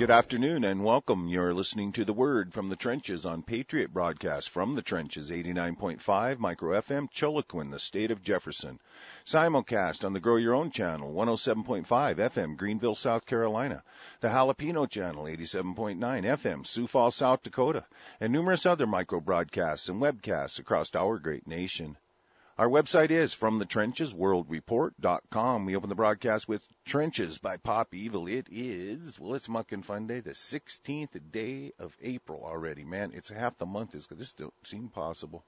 Good afternoon and welcome. You're listening to The Word from the Trenches on Patriot Broadcast from the Trenches, 89.5 Micro FM, Chiloquin, the state of Jefferson. Simulcast on the Grow Your Own channel, 107.5 FM, Greenville, South Carolina. The Jalapeno channel, 87.9 FM, Sioux Falls, South Dakota. And numerous other micro broadcasts and webcasts across our great nation. Our website is FromTheTrenchesWorldReport.com. We open the broadcast with Trenches by Pop Evil. It's Muckin' Fun Day, the 16th day of April already. Man, it's half the month. This don't seem possible.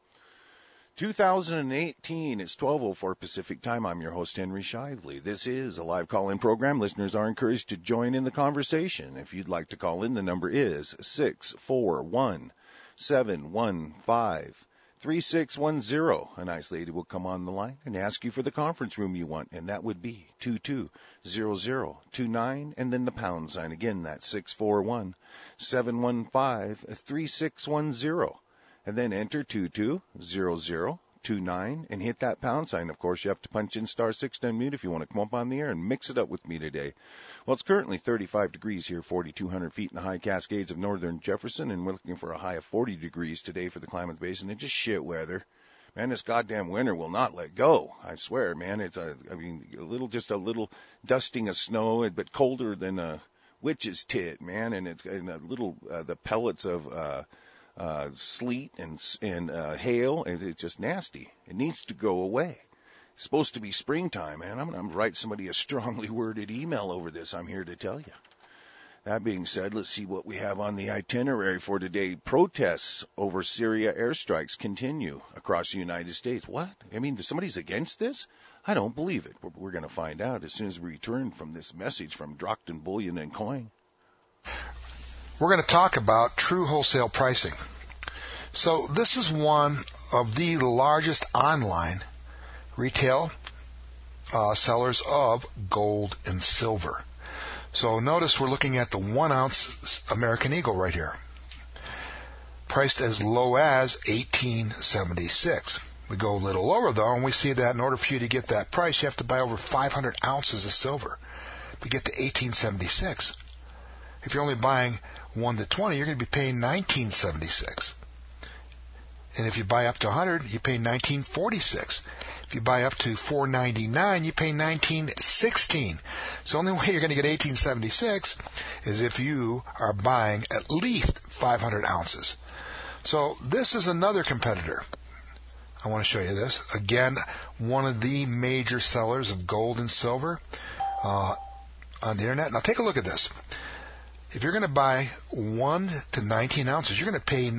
2018, it's 12:04 Pacific time. I'm your host, Henry Shively. This is a live call-in program. Listeners are encouraged to join in the conversation. If you'd like to call in, the number is 641-715-3610. A nice lady will come on the line and ask you for the conference room you want, and that would be 220029 and then the pound sign. Again, that's 641-715-3610. And then enter 220029 and hit that pound sign. Of course, you have to punch in *6 to unmute if you want to come up on the air and mix it up with me today. Well, it's currently 35 degrees here, 4,200 feet in the high Cascades of northern Jefferson, and we're looking for a high of 40 degrees today for the Klamath Basin. It's just shit weather. Man, this goddamn winter will not let go. I swear, man. It's just a little dusting of snow, but colder than a witch's tit, man. And it's and a little the pellets of sleet and hail, and it's just nasty. It needs to go away. It's supposed to be springtime, man. I'm going to write somebody a strongly worded email over this. I'm here to tell you. That being said, let's see what we have on the itinerary for today. Protests over Syria airstrikes continue across the United States. What? I mean, somebody's against this? I don't believe it. We're going to find out as soon as we return from this message from Drockton Bullion and Coin. We're going to talk about true wholesale pricing. So this is one of the largest online retail sellers of gold and silver. So notice we're looking at the 1 ounce American Eagle right here, priced as low as $18.76. We go a little lower though, and we see that in order for you to get that price, you have to buy over 500 ounces of silver to get to $18.76. If you're only buying 1 to 20, you're going to be paying $19.76. And if you buy up to 100, you pay $19.46. If you buy up to $4.99, you pay $19.16. So the only way you're going to get $18.76 is if you are buying at least 500 ounces. So this is another competitor. I want to show you this. Again, one of the major sellers of gold and silver on the internet. Now take a look at this. If you're going to buy 1 to 19 ounces, you're going to pay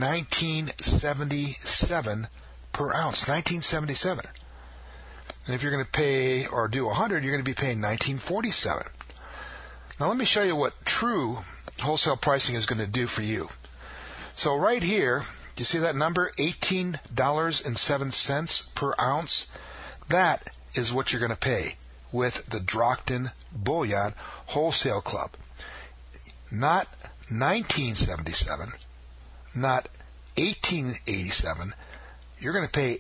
$19.77 per ounce, $19.77. And if you're going to pay or do 100, you're going to be paying $19.47. Now let me show you what true wholesale pricing is going to do for you. So right here, you see that number, $18.07 per ounce? That is what you're going to pay with the Drockton Bullion Wholesale Club. Not $19.77, not $18.87. You're going to pay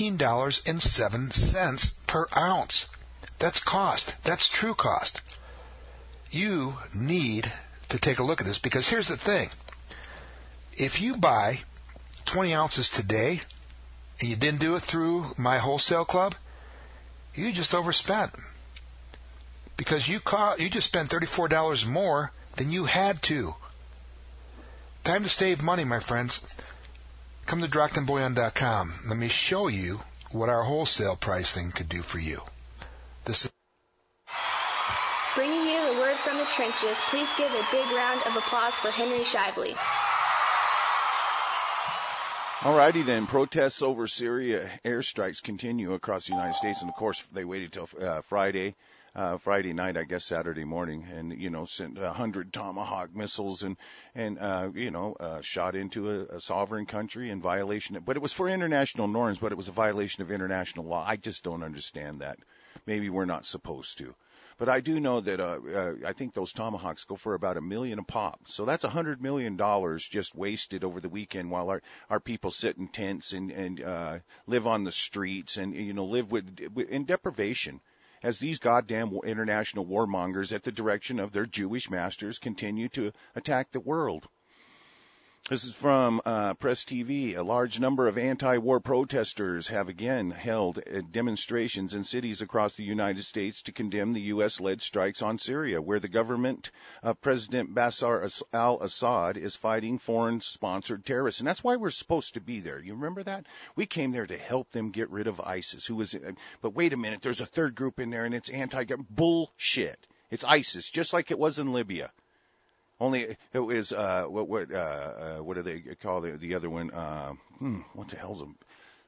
$18.07 per ounce. That's cost. That's true cost. You need to take a look at this because here's the thing. If you buy 20 ounces today and you didn't do it through my wholesale club, you just overspent because you just spent $34 more than you had to. Time to save money, my friends. Come to DrocktonBullion.com. Let me show you what our wholesale pricing could do for you. This is bringing you the word from the trenches. Please give a big round of applause for Henry Shively. Alrighty then, protests over Syria airstrikes continue across the United States, and of course they waited till Friday night, I guess Saturday morning, and sent 100 Tomahawk missiles and shot into a sovereign country in violation. But it was for international norms, but it was a violation of international law. I just don't understand that. Maybe we're not supposed to. But I do know that I think those Tomahawks go for about $1 million a pop. So that's $100 million just wasted over the weekend while our people sit in tents and live on the streets and live in deprivation. as these goddamn international warmongers at the direction of their Jewish masters continue to attack the world. This is from Press TV. A large number of anti-war protesters have again held demonstrations in cities across the United States to condemn the U.S.-led strikes on Syria, where the government of President Bashar al-Assad is fighting foreign-sponsored terrorists. And that's why we're supposed to be there. You remember that? We came there to help them get rid of ISIS. But wait a minute, there's a third group in there, and it's anti-government. Bullshit. It's ISIS, just like it was in Libya. Only it was what do they call the other one? What the hell's them?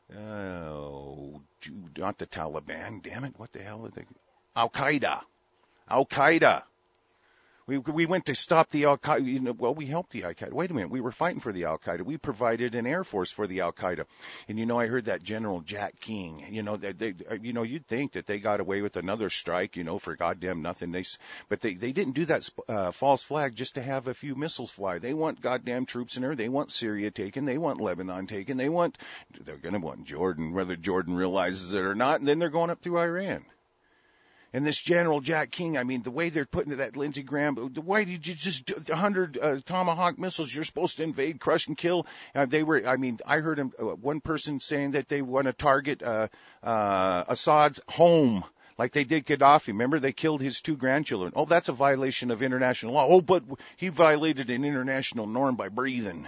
Not the Taliban. Damn it! What the hell are they? Al Qaeda. Al Qaeda. We went to stop the Al Qaeda. Well, we helped the Al Qaeda. Wait a minute. We were fighting for the Al Qaeda. We provided an air force for the Al Qaeda. And I heard that General Jack King. You'd think that they got away with another strike. For goddamn nothing. But they didn't do that false flag just to have a few missiles fly. They want goddamn troops in there. They want Syria taken. They want Lebanon taken. They're going to want Jordan, whether Jordan realizes it or not. And then they're going up through Iran. And this General Jack King, the way they're putting that Lindsey Graham, why did you just do 100 Tomahawk missiles? You're supposed to invade, crush, and kill. I heard him, one person saying that they want to target Assad's home, like they did Gaddafi. Remember, they killed his 2 grandchildren. Oh, that's a violation of international law. Oh, but he violated an international norm by breathing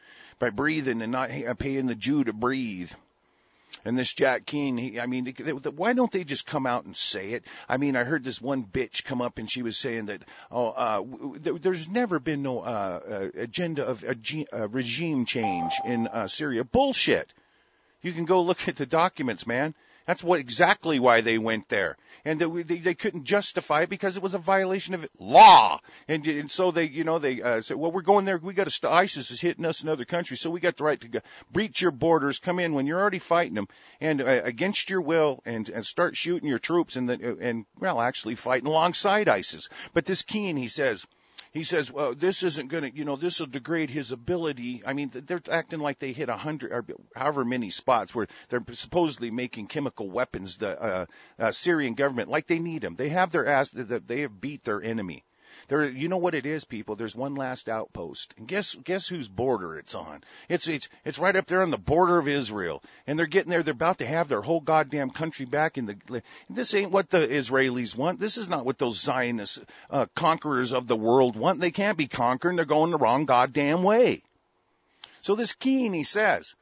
and not paying the Jew to breathe. And this Jack Keane, why don't they just come out and say it? I heard this one bitch come up and she was saying that, there's never been no agenda of regime change in Syria. Bullshit. You can go look at the documents, man. That's exactly why they went there. And they couldn't justify it because it was a violation of law. And so they said, well, we're going there. We got to stop. ISIS is hitting us in other countries, so we got the right to breach your borders, come in when you're already fighting them, and against your will, and start shooting your troops, and actually fighting alongside ISIS. But this Keane, he says, well, this isn't going to, this will degrade his ability. They're acting like they hit 100 or however many spots where they're supposedly making chemical weapons, the Syrian government, like they need them. They have their ass, they have beat their enemy. You know what it is, people? There's one last outpost. And guess whose border it's on? It's right up there on the border of Israel. And they're getting there. They're about to have their whole goddamn country back this ain't what the Israelis want. This is not what those Zionist conquerors of the world want. They can't be conquered. They're going the wrong goddamn way. So this Keane, he says,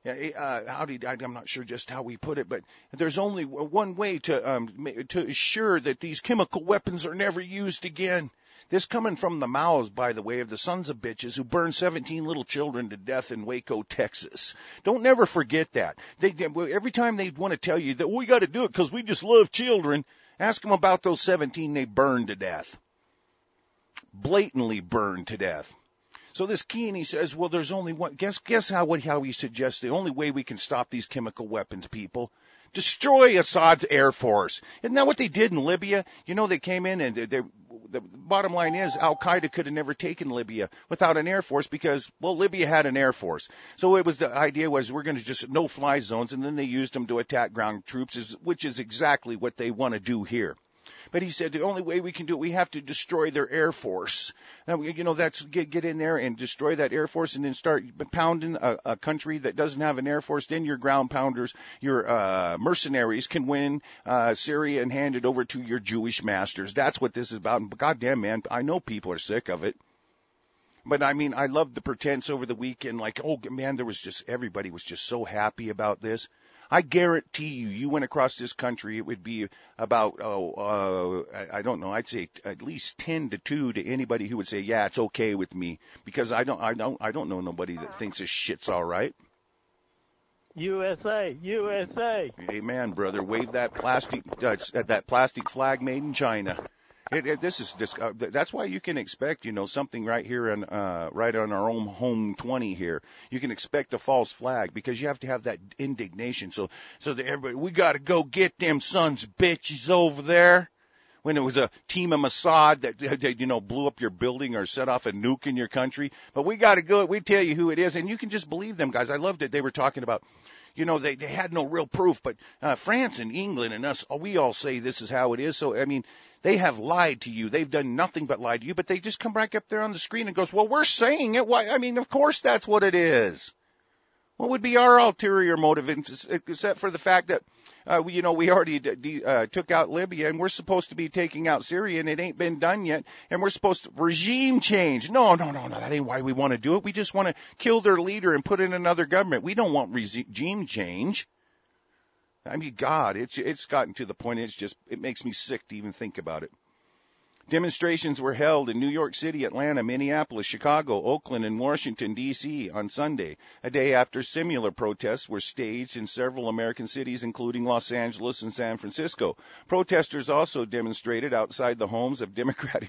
I'm not sure just how we put it, but there's only one way to assure that these chemical weapons are never used again. This coming from the mouths, by the way, of the sons of bitches who burned 17 little children to death in Waco, Texas. Don't never forget that. Every time they want to tell you that we got to do it because we just love children, ask them about those 17 they burned to death. Blatantly burned to death. So this Keane, he says, well, there's only one. Guess how he suggests the only way we can stop these chemical weapons, people. Destroy Assad's air force. Isn't that what they did in Libya? They came in and the bottom line is Al Qaeda could have never taken Libya without an air force because, well, Libya had an air force. So the idea was we're going to just no-fly zones, and then they used them to attack ground troops, which is exactly what they want to do here. But he said the only way we can do it, we have to destroy their air force. Now, that's get in there and destroy that air force and then start pounding a country that doesn't have an air force. Then your ground pounders, your mercenaries can win Syria and hand it over to your Jewish masters. That's what this is about. And goddamn, man, I know people are sick of it. But I loved the pretense over the weekend. Like, oh man, everybody was just so happy about this. I guarantee you went across this country, it would be about, I don't know, I'd say at least 10-2 to anybody who would say, yeah, it's okay with me, because I don't know nobody that thinks this shit's all right. USA, USA. Amen, brother. Wave that plastic flag made in China. That's why you can expect, something right here right on our own home 20 here. You can expect a false flag because you have to have that indignation. So that everybody, we got to go get them sons of bitches over there. when it was a team of Mossad that blew up your building or set off a nuke in your country. But we got to go. We tell you who it is, and you can just believe them, guys. I loved it. They were talking about, they had no real proof, but France and England and us, we all say this is how it is. So, I mean, they have lied to you. They've done nothing but lie to you, but they just come back up there on the screen and goes, well, we're saying it. Why? I mean, of course that's what it is. What would be our ulterior motive, except for the fact that, we already took out Libya, and we're supposed to be taking out Syria, and it ain't been done yet, and we're supposed to regime change. No, that ain't why we want to do it. We just want to kill their leader and put in another government. We don't want regime change. I mean, God, it's gotten to the point, it makes me sick to even think about it. Demonstrations were held in New York City, Atlanta, Minneapolis, Chicago, Oakland, and Washington, D.C. on Sunday, a day after similar protests were staged in several American cities, including Los Angeles and San Francisco. Protesters also demonstrated outside the homes of Democratic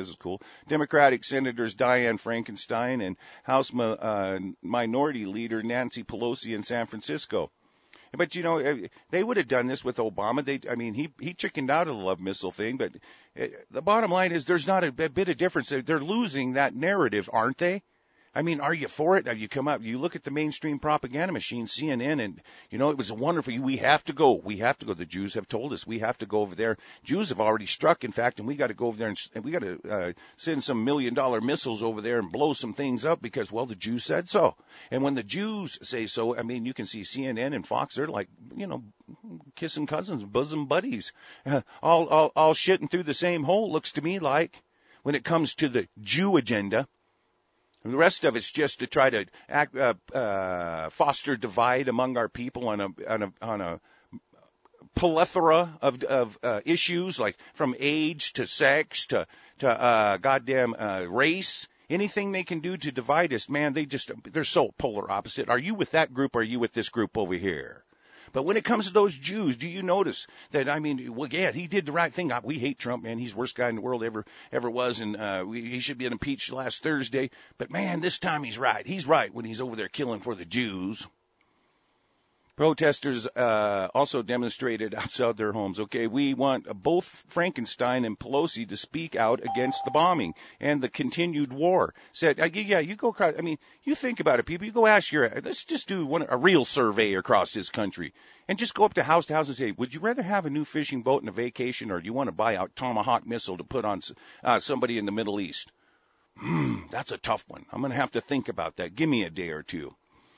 Senators Dianne Feinstein and House Minority Leader Nancy Pelosi in San Francisco. But, they would have done this with Obama. He chickened out of the love missile thing, but the bottom line is there's not a bit of difference. They're losing that narrative, aren't they? I mean, are you for it? Have you come up? You look at the mainstream propaganda machine, CNN, and, it was wonderful. We have to go. The Jews have told us we have to go over there. Jews have already struck, in fact, and we got to go over there and we got to send some $1 million missiles over there and blow some things up because, well, the Jews said so. And when the Jews say so, I mean, you can see CNN and Fox, they're like, kissing cousins, bosom buddies, all shitting through the same hole, looks to me like, when it comes to the Jew agenda. The rest of it's just to try to foster divide among our people on a plethora of issues, like from age to sex to goddamn race. Anything they can do to divide us, man, they're so polar opposite. Are you with that group or are you with this group over here? But when it comes to those Jews, do you notice that, he did the right thing. We hate Trump, man. He's the worst guy in the world ever was, and he should be impeached last Thursday. But, man, this time he's right. He's right when he's over there killing for the Jews. Protesters also demonstrated outside their homes. Okay, we want both Frankenstein and Pelosi to speak out against the bombing and the continued war. Said, you go across. I mean, you think about it, people. You go ask let's just do a real survey across this country and just go up to house and say, would you rather have a new fishing boat and a vacation, or do you want to buy a Tomahawk missile to put on somebody in the Middle East? That's a tough one. I'm going to have to think about that. Give me a day or two.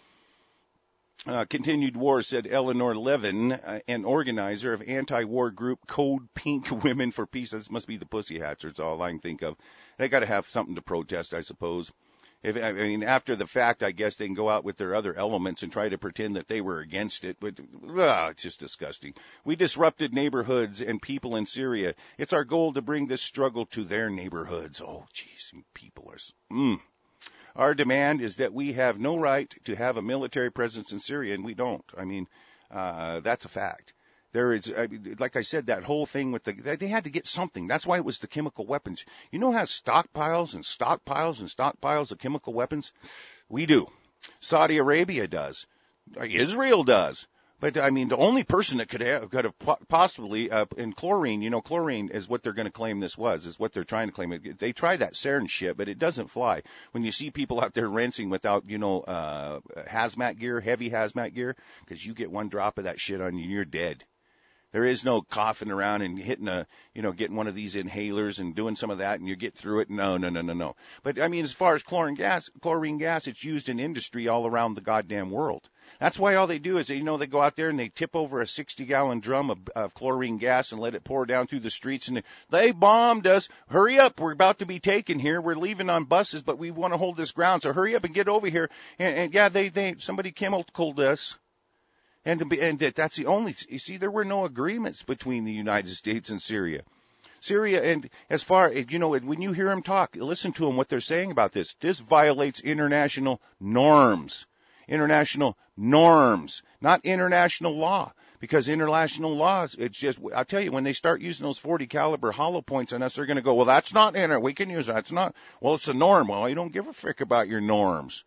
Continued war, said Eleanor Levin, an organizer of anti-war group Code Pink Women for Peace. This must be the Pussy Hats, that's all I can think of. They got to have something to protest, I suppose. After the fact, I guess they can go out with their other elements and try to pretend that they were against it. But it's just disgusting. We disrupted neighborhoods and people in Syria. It's our goal to bring this struggle to their neighborhoods. Oh, jeez, people are... Our demand is that we have no right to have a military presence in Syria, and we don't. That's a fact. There is, like I said, that whole thing with they had to get something. That's why it was the chemical weapons. You know how stockpiles and stockpiles and stockpiles of chemical weapons? We do. Saudi Arabia does. Israel does. But, the only person that could have possibly, in chlorine, chlorine is what they're going to claim this was, is what they're trying to claim. They tried that sarin shit, but it doesn't fly. When you see people out there rinsing without, hazmat gear, heavy hazmat gear, because you get one drop of that shit on you, you're dead. There is no coughing around and hitting getting one of these inhalers and doing some of that and you get through it. No. But, as far as chlorine gas, it's used in industry all around the goddamn world. That's why all they do is, they go out there and they tip over a 60-gallon drum of chlorine gas and let it pour down through the streets. And they bombed us. Hurry up. We're about to be taken here. We're leaving on buses, but we want to hold this ground. So hurry up and get over here. And somebody chemicaled us. And that's the only, you see, there were no agreements between the United States and Syria. And as far as, when you hear them talk, listen to them, what they're saying about this. This violates international norms. International norms, not international law. Because international laws, it's just, I'll tell you, when they start using those 40 caliber hollow points on us, they're going to go, well, that's not we can use that. It's not, well, it's a norm. Well, you don't give a frick about your norms.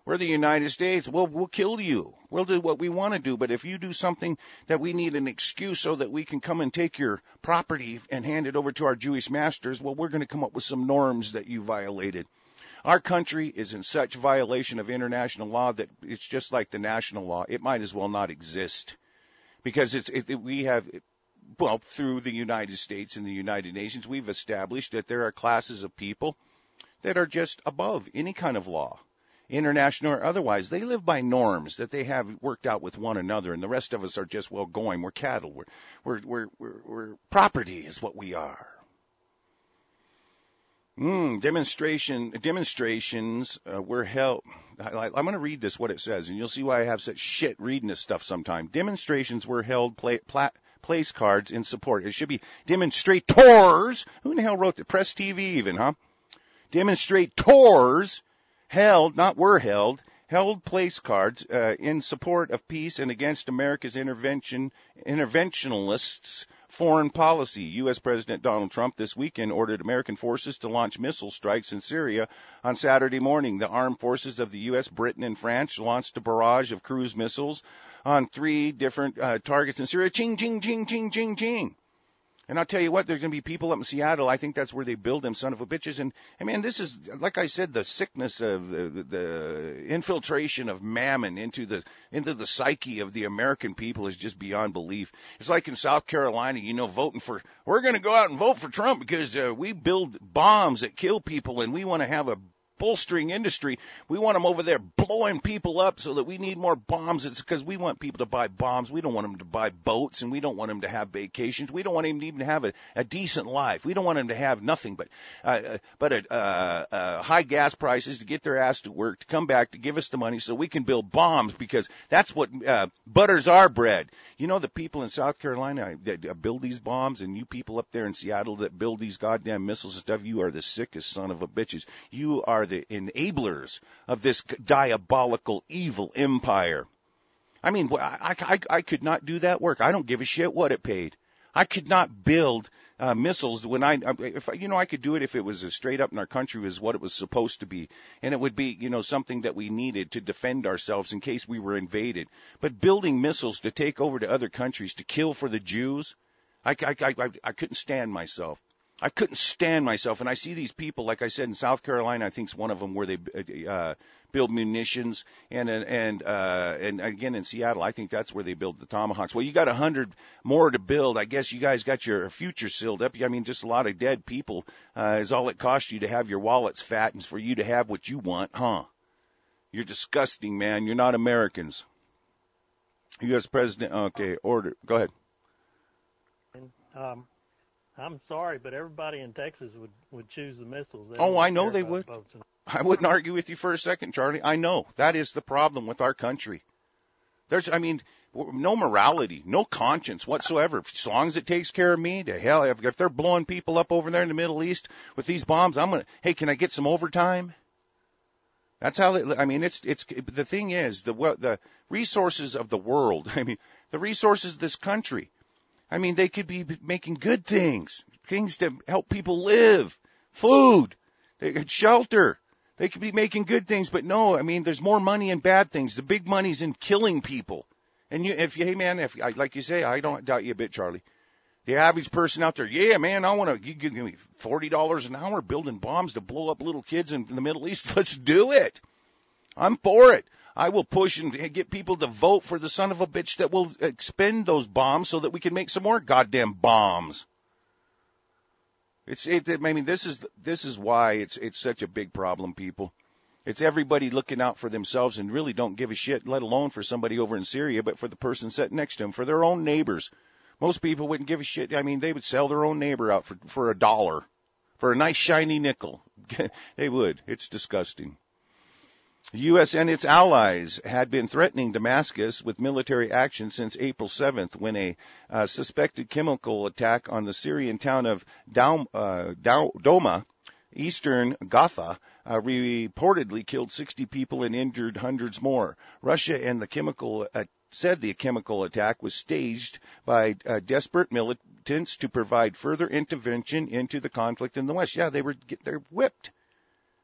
We're the United States. We'll kill you. We'll do what we want to do. But if you do something that we need an excuse so that we can come and take your property and hand it over to our Jewish masters, well, we're going to come up with some norms that you violated. Our country is in such violation of international law that it's just like the national law. It might as well not exist because we have, well, through the United States and the United Nations, we've established that there are classes of people that are just above any kind of law, international or otherwise. They live by norms that they have worked out with one another, and the rest of us are just, well, going. We're cattle. We're property is what we are. Demonstrations were held. I'm going to read this, what it says, and you'll see why I have such shit reading this stuff sometime. Demonstrations were held, place cards in support. It should be demonstrators. Who in the hell wrote the Press TV even, huh? Demonstrators held, not were held, held place cards in support of peace and against America's interventionists' foreign policy. U.S. President Donald Trump this weekend ordered American forces to launch missile strikes in Syria on Saturday morning. The armed forces of the U.S., Britain, and France launched a barrage of cruise missiles on 3 different targets in Syria. Ching, ching, ching, ching, ching, ching. And I'll tell you what, there's going to be people up in Seattle. I think that's where they build them son of a bitches. And, I mean, this is, like I said, the sickness of the infiltration of mammon into the psyche of the American people is just beyond belief. It's like in South Carolina, we're going to go out and vote for Trump because we build bombs that kill people and we want to have a bolstering industry. We want them over there blowing people up so that we need more bombs. It's because we want people to buy bombs. We don't want them to buy boats, and we don't want them to have vacations. We don't want them to even have a decent life. We don't want them to have nothing but high gas prices to get their ass to work, to come back, to give us the money so we can build bombs because that's what butters our bread. You know, the people in South Carolina that build these bombs, and you people up there in Seattle that build these goddamn missiles and stuff, you are the sickest son of a bitches. You are the enablers of this diabolical, evil empire. I mean, I could not do that work. I don't give a shit what it paid. I could not build missiles when I could do it if it was as straight up in our country as what it was supposed to be. And it would be, something that we needed to defend ourselves in case we were invaded. But building missiles to take over to other countries, to kill for the Jews, I couldn't stand myself. I couldn't stand myself. And I see these people, like I said, in South Carolina, I think it's one of them where they build munitions. And again, in Seattle, I think that's where they build the Tomahawks. Well, you got 100 more to build. I guess you guys got your future sealed up. I mean, just a lot of dead people is all it costs you to have your wallets fat and for you to have what you want, huh? You're disgusting, man. You're not Americans. U.S. President, okay, order. Go ahead. I'm sorry, but everybody in Texas would choose the missiles. I know they would. I wouldn't argue with you for a second, Charlie. I know. That is the problem with our country. There's no morality, no conscience whatsoever. As long as it takes care of me, to hell, if they're blowing people up over there in the Middle East with these bombs, hey, can I get some overtime? That's how it's the thing is, the resources of the world, the resources of this country, they could be making good things to help people live, food, shelter. They could be making good things, but no, there's more money in bad things. The big money's in killing people. And like you say, I don't doubt you a bit, Charlie. The average person out there, yeah, man, you give me $40 an hour building bombs to blow up little kids in the Middle East. Let's do it. I'm for it. I will push and get people to vote for the son of a bitch that will expend those bombs so that we can make some more goddamn bombs. This is why it's such a big problem, people. It's everybody looking out for themselves and really don't give a shit, let alone for somebody over in Syria, but for the person sitting next to them, for their own neighbors. Most people wouldn't give a shit. They would sell their own neighbor out for $1, for a nice shiny nickel. They would. It's disgusting. The U.S. and its allies had been threatening Damascus with military action since April 7th when a suspected chemical attack on the Syrian town of Douma, eastern Gotha, reportedly killed 60 people and injured hundreds more. Russia and said the chemical attack was staged by desperate militants to provide further intervention into the conflict in the West. Yeah, they're whipped.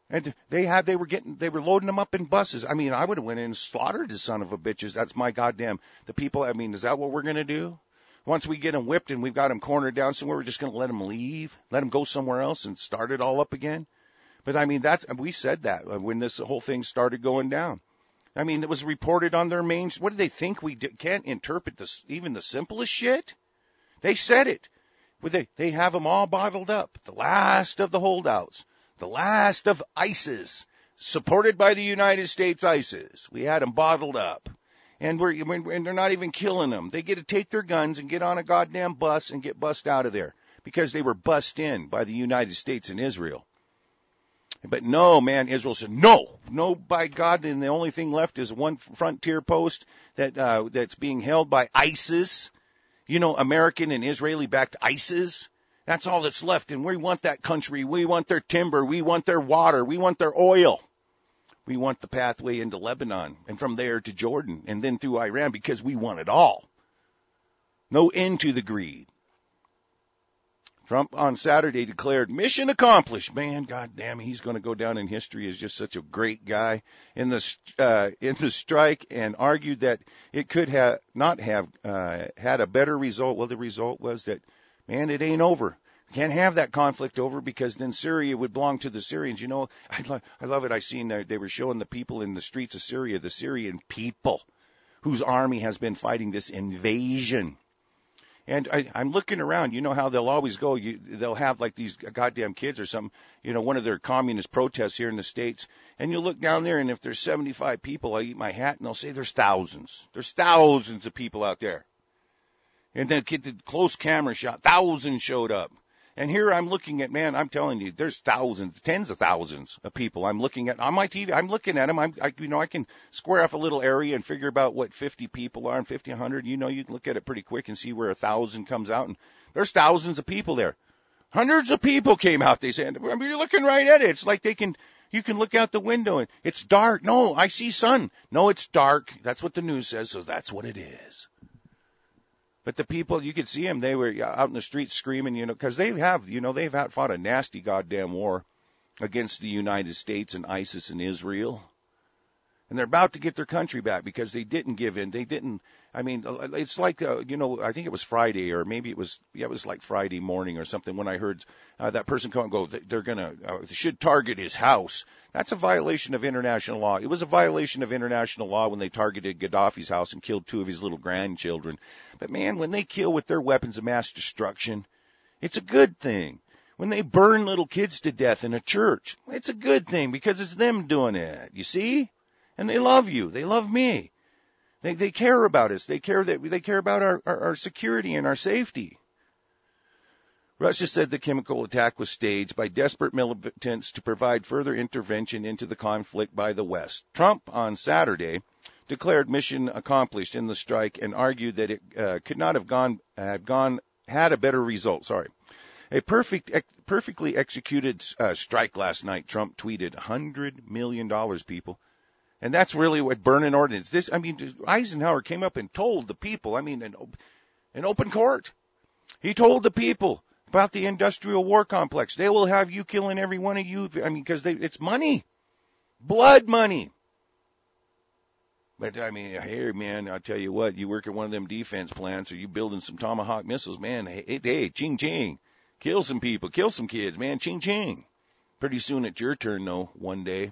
And they were loading them up in buses. I mean, I would have went in and slaughtered the son of a bitches. That's my goddamn, the people, I mean, is that what we're going to do? Once we get them whipped and we've got them cornered down somewhere, we're just going to let them leave, let them go somewhere else and start it all up again? But I mean, we said that when this whole thing started going down. I mean, it was reported on their main, what do they think can't interpret this, even the simplest shit? They said it. They have them all bottled up. The last of the holdouts. The last of ISIS, supported by the United States ISIS. We had them bottled up. And they're not even killing them. They get to take their guns and get on a goddamn bus and get bussed out of there because they were bussed in by the United States and Israel. But no, man, Israel said, no, by God, and the only thing left is one frontier post that's being held by ISIS. You know, American and Israeli-backed ISIS. That's all that's left, and we want that country. We want their timber. We want their water. We want their oil. We want the pathway into Lebanon, and from there to Jordan, and then through Iran, because we want it all. No end to the greed. Trump on Saturday declared mission accomplished. Man, goddamn, he's going to go down in history as just such a great guy in the strike, and argued that it could not have had a better result. Well, the result was that, man, it ain't over. Can't have that conflict over because then Syria would belong to the Syrians. You know, I love it. I seen they were showing the people in the streets of Syria, the Syrian people whose army has been fighting this invasion. And I'm looking around. You know how they'll always go. They'll have like these goddamn kids or something, you know, one of their communist protests here in the States. And you look down there, and if there's 75 people, I eat my hat, and they'll say there's thousands. There's thousands of people out there. And then the close camera shot, thousands showed up. And here I'm looking at, man, I'm telling you, there's thousands, tens of thousands of people I'm looking at on my TV. I'm looking at them. I can square off a little area and figure about what 50 people are and 50, 100. You know, you can look at it pretty quick and see where 1,000 comes out. And there's thousands of people there. Hundreds of people came out. They said, I mean, you're looking right at it. It's like you can look out the window and it's dark. No, I see sun. No, it's dark. That's what the news says. So that's what it is. But the people, you could see them, they were out in the streets screaming, you know, because they've fought a nasty goddamn war against the United States and ISIS and Israel. And they're about to get their country back because they didn't give in. They didn't, I mean, it's like, you know, I think it was Friday or maybe it was like Friday morning or something when I heard that person come and go, they're going to, should target his house. That's a violation of international law. It was a violation of international law when they targeted Gaddafi's house and killed 2 of his little grandchildren. But man, when they kill with their weapons of mass destruction, it's a good thing. When they burn little kids to death in a church, it's a good thing because it's them doing it. You see? And they love you. They love me. They care about us. They care about our security and our safety. Russia said the chemical attack was staged by desperate militants to provide further intervention into the conflict by the West. Trump on Saturday declared mission accomplished in the strike and argued that it could not have had a better result. A perfectly executed strike last night. Trump tweeted $100 million, people. And that's really what burning ordinance. Eisenhower came up and told the people, in open court. He told the people about the industrial war complex. They will have you killing every one of you. Because it's money. Blood money. But, hey, man, I'll tell you what, you work at one of them defense plants or you building some Tomahawk missiles, man, hey, ching, ching. Kill some people, kill some kids, man, ching, ching. Pretty soon it's your turn, though, one day.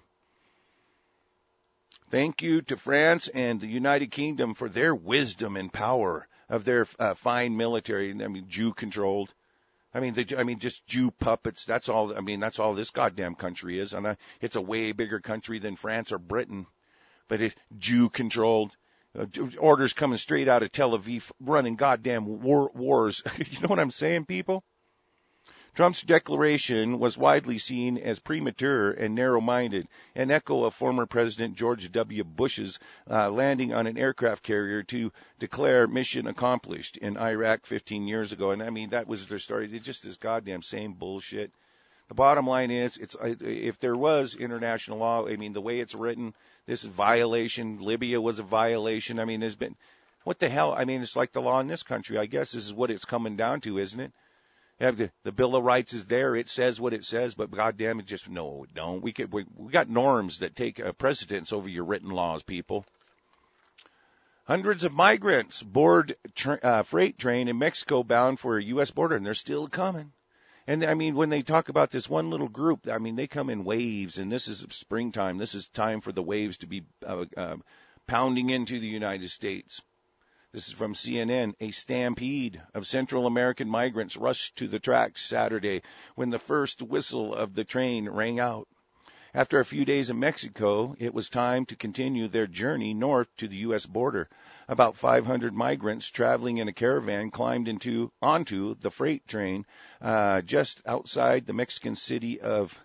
Thank you to France and the United Kingdom for their wisdom and power of their fine military. Jew-controlled. Just Jew puppets. That's all. That's all this goddamn country is. And it's a way bigger country than France or Britain. But it's Jew-controlled. Orders coming straight out of Tel Aviv, running goddamn wars. You know what I'm saying, people? Trump's declaration was widely seen as premature and narrow-minded, an echo of former President George W. Bush's landing on an aircraft carrier to declare mission accomplished in Iraq 15 years ago. And, that was their story. It's just this goddamn same bullshit. The bottom line is, if there was international law, the way it's written, this is violation. Libya was a violation. There's been, what the hell? It's like the law in this country. I guess this is what it's coming down to, isn't it? The Bill of Rights is there. It says what it says, but goddamn it, just no, it don't. We got norms that take precedence over your written laws, people. Hundreds of migrants board freight train in Mexico bound for a U.S. border, and they're still coming. And, I mean, when they talk about this one little group, I mean, they come in waves, and this is springtime. This is time for the waves to be pounding into the United States. This is from CNN. A stampede of Central American migrants rushed to the tracks Saturday when the first whistle of the train rang out. After a few days in Mexico, it was time to continue their journey north to the U.S. border. About 500 migrants traveling in a caravan climbed onto the freight train just outside the Mexican city of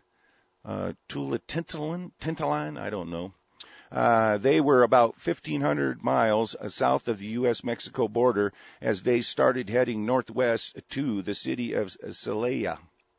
Tultitlán, I don't know. They were about 1,500 miles south of the U.S.-Mexico border as they started heading northwest to the city of Celaya.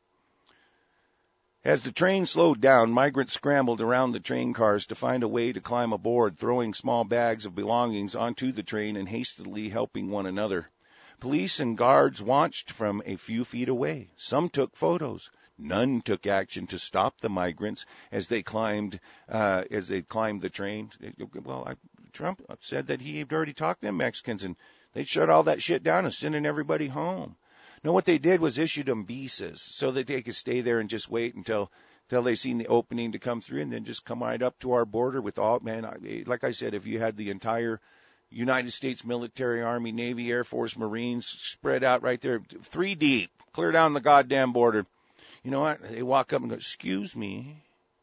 As the train slowed down, migrants scrambled around the train cars to find a way to climb aboard, throwing small bags of belongings onto the train and hastily helping one another. Police and guards watched from a few feet away. Some took photos. None took action to stop the migrants as they climbed the train. Well, Trump said that he had already talked to them Mexicans and they'd shut all that shit down and sending everybody home. No, what they did was issued them visas so that they could stay there and just wait until they seen the opening to come through and then just come right up to our border with all, man, like I said, if you had the entire United States military, Army, Navy, Air Force, Marines spread out right there, 3 deep, clear down the goddamn border. You know what? They walk up and go, excuse me,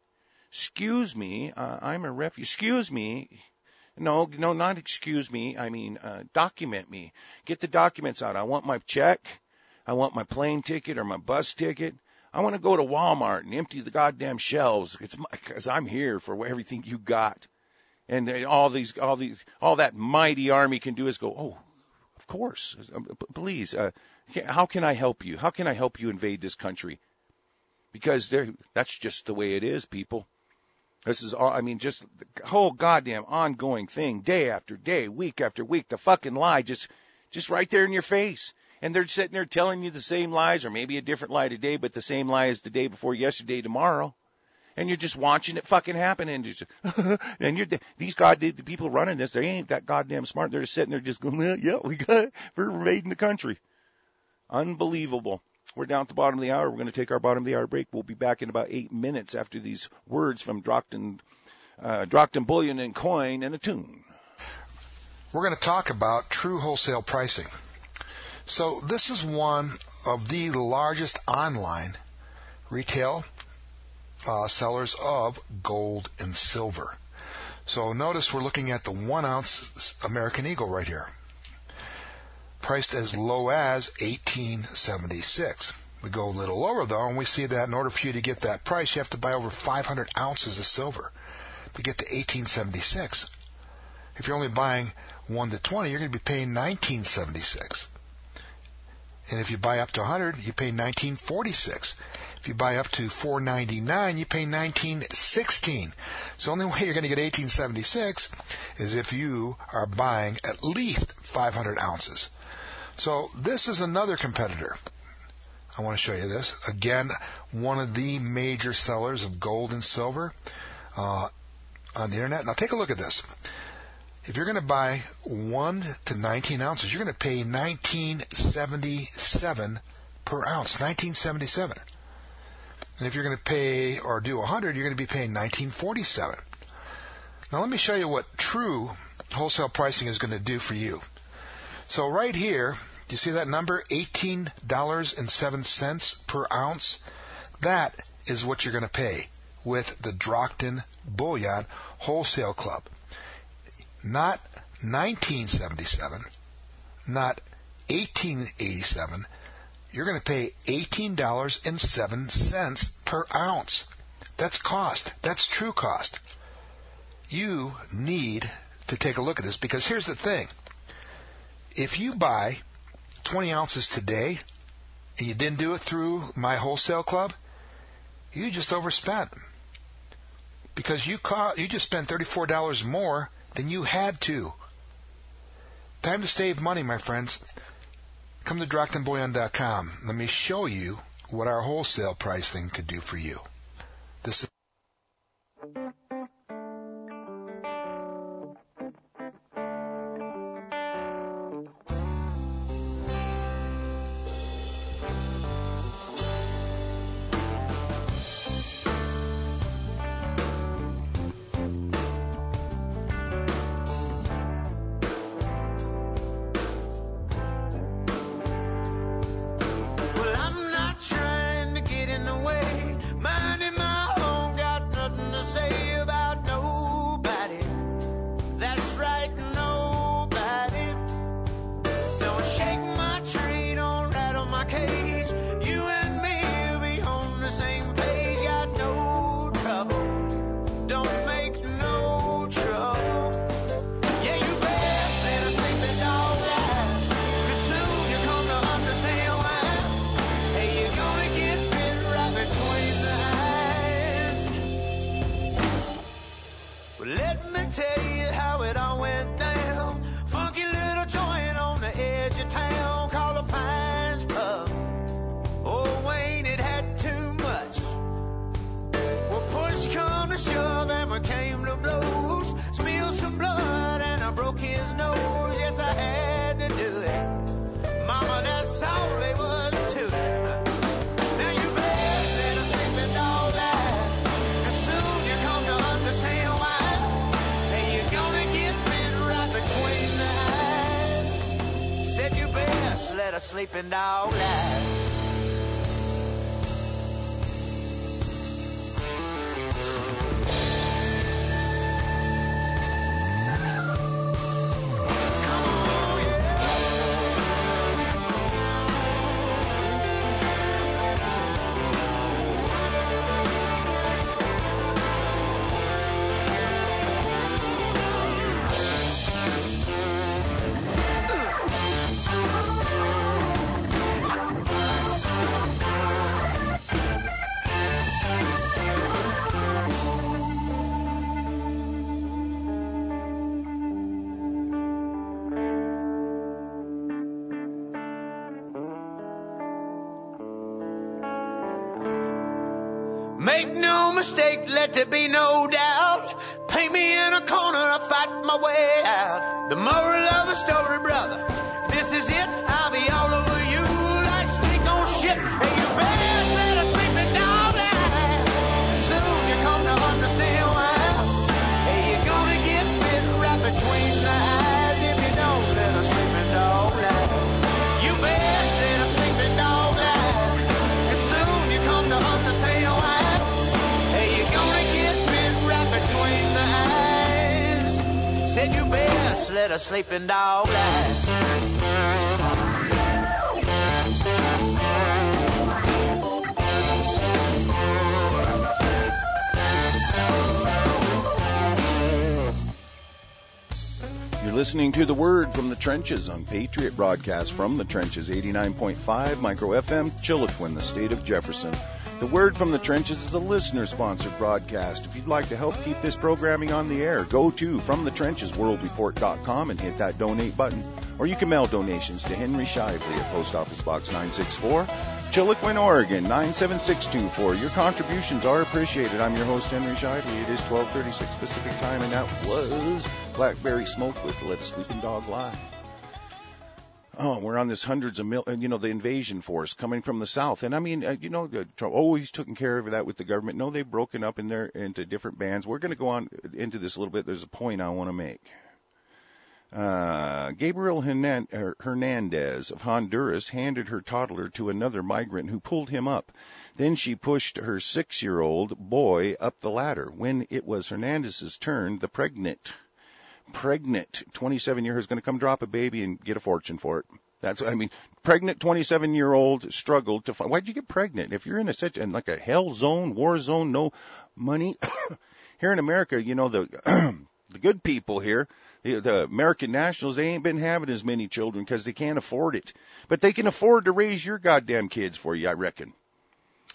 I'm a refugee. Excuse me. No, not excuse me. I mean, document me. Get the documents out. I want my check. I want my plane ticket or my bus ticket. I want to go to Walmart and empty the goddamn shelves because I'm here for everything you got. And all that mighty army can do is go, oh, of course, please. How can I help you? How can I help you invade this country? Because that's just the way it is, people. This is all, I mean, just the whole goddamn ongoing thing, day after day, week after week, the fucking lie just right there in your face. And they're sitting there telling you the same lies, or maybe a different lie today, but the same lie as the day before yesterday, tomorrow. And you're just watching it fucking happen. And the people running this, they ain't that goddamn smart. They're just sitting there just going, yeah, we're invading the country. Unbelievable. We're down at the bottom of the hour. We're going to take our bottom of the hour break. We'll be back in about 8 minutes after these words from Drockton Bullion and Coin and a tune. We're going to talk about true wholesale pricing. So this is one of the largest online retail sellers of gold and silver. So notice we're looking at the 1 ounce American Eagle right here, priced as low as $18.76. We go a little lower though, and we see that in order for you to get that price, you have to buy over 500 ounces of silver to get to $18.76. If you're only buying 1 to 20, you're going to be paying $19.76. And if you buy up to 100, you pay $19.46. If you buy up to $4.99, you pay $19.16. So the only way you're going to get $18.76 is if you are buying at least 500 ounces. So this is another competitor. I want to show you this. Again, one of the major sellers of gold and silver on the internet. Now take a look at this. If you're going to buy 1 to 19 ounces, you're going to pay $19.77 per ounce, $19.77. And if you're going to pay or do 100, you're going to be paying $19.47. Now let me show you what true wholesale pricing is going to do for you. So right here, do you see that number, $18.07 per ounce? That is what you're going to pay with the Drockton Bullion Wholesale Club. Not $19.77, not $18.87. You're going to pay $18.07 per ounce. That's cost. That's true cost. You need to take a look at this because here's the thing. If you buy 20 ounces today and you didn't do it through my wholesale club, you just overspent because you just spent $34 more than you had to. Time to save money, my friends. come to DrocktonBullion.com. Let me show you what our wholesale pricing could do for you. This is sleeping dog lies. Make no mistake, let there be no doubt. Paint me in a corner, I'll fight my way out. The moral of a story, brother, this is it. I'll be all over you like steak on shit. Hey, you better let a sleeping dog lie. Soon you come to understand why. Hey, you're gonna get bit right between the eyes if you don't let a sleeping dog lie. You better let a sleeping dog lie. And soon you come to understand why. Said you best let a sleeping dog lie. You're listening to The Word from the Trenches on Patriot Broadcast from the Trenches, 89.5 Micro FM, Chiloquin, the state of Jefferson. The Word from the Trenches is a listener-sponsored broadcast. If you'd like to help keep this programming on the air, go to FromTheTrenchesWorldReport.com and hit that donate button. Or you can mail donations to Henry Shively at Post Office Box 964, Chiloquin, Oregon 97624. Your contributions are appreciated. I'm your host, Henry Shively. It is 12:36 Pacific Time, and that was Blackberry Smoke with Let a Sleeping Dog Lie. Oh, we're on this hundreds of the invasion force coming from the south. And I mean, always taking care of that with the government. No, they've broken up into different bands. We're going to go on into this a little bit. There's a point I want to make. Gabriel Hernandez of Honduras handed her toddler to another migrant who pulled him up. Then she pushed her 6-year-old boy up the ladder. When it was Hernandez's turn, the pregnant 27-year-old is going to come drop a baby and get a fortune for it. Pregnant 27-year-old struggled to find. Why'd you get pregnant? If you're in like a hell zone, war zone, no money. Here in America, the good people here, the American nationals, they ain't been having as many children because they can't afford it. But they can afford to raise your goddamn kids for you, I reckon.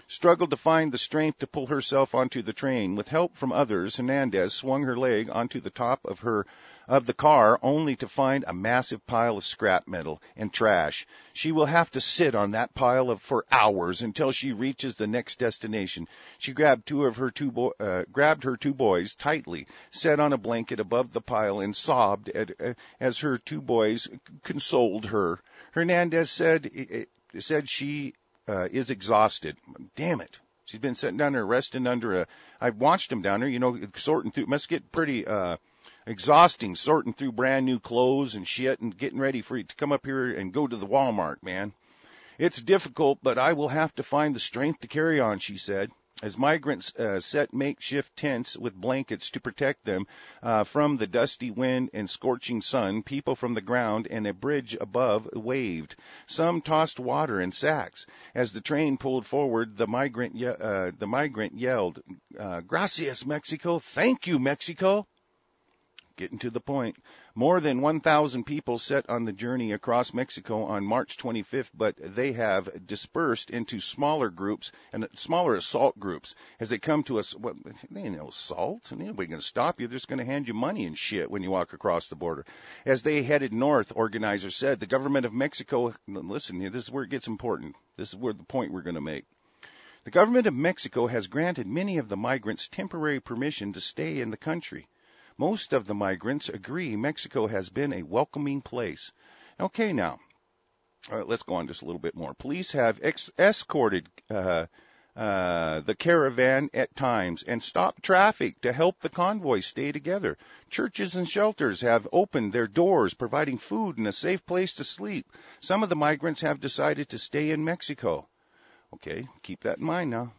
struggled to find the strength to pull herself onto the train. With help from others, Hernandez swung her leg onto the top of the car, only to find a massive pile of scrap metal and trash. She will have to sit on that pile for hours until she reaches the next destination. She grabbed her two boys tightly, sat on a blanket above the pile, and sobbed as her two boys consoled her. Hernandez said she is exhausted. Damn it. She's been sitting down there resting under I've watched them down there, sorting through. It must get pretty exhausting, sorting through brand new clothes and shit and getting ready for you to come up here and go to the Walmart, man. It's difficult, but I will have to find the strength to carry on, she said. As migrants set makeshift tents with blankets to protect them from the dusty wind and scorching sun, people from the ground and a bridge above waved. Some tossed water in sacks. As the train pulled forward, the migrant yelled, "Gracias, Mexico! Thank you, Mexico!" Getting to the point. More than 1,000 people set on the journey across Mexico on March 25th, but they have dispersed into smaller groups and smaller assault groups as they come to us. Well, they ain't no assault. Anybody going to stop you? They're just going to hand you money and shit when you walk across the border. As they headed north, organizers said, the government of Mexico, listen here, this is where it gets important. This is where the point we're going to make. The government of Mexico has granted many of the migrants temporary permission to stay in the country. Most of the migrants agree Mexico has been a welcoming place. Okay, now, all right, let's go on just a little bit more. Police have escorted the caravan at times and stopped traffic to help the convoy stay together. Churches and shelters have opened their doors, providing food and a safe place to sleep. Some of the migrants have decided to stay in Mexico. Okay, keep that in mind now.